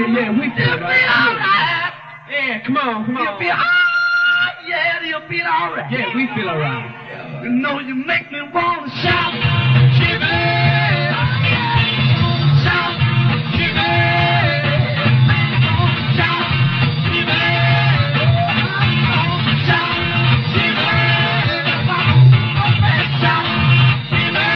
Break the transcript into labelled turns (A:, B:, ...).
A: Yeah, we feel
B: You'll be all right.
A: Yeah, come on.
B: You'll be you'll be all right.
A: Yeah, we feel all right.
B: You know, you make me want to shout.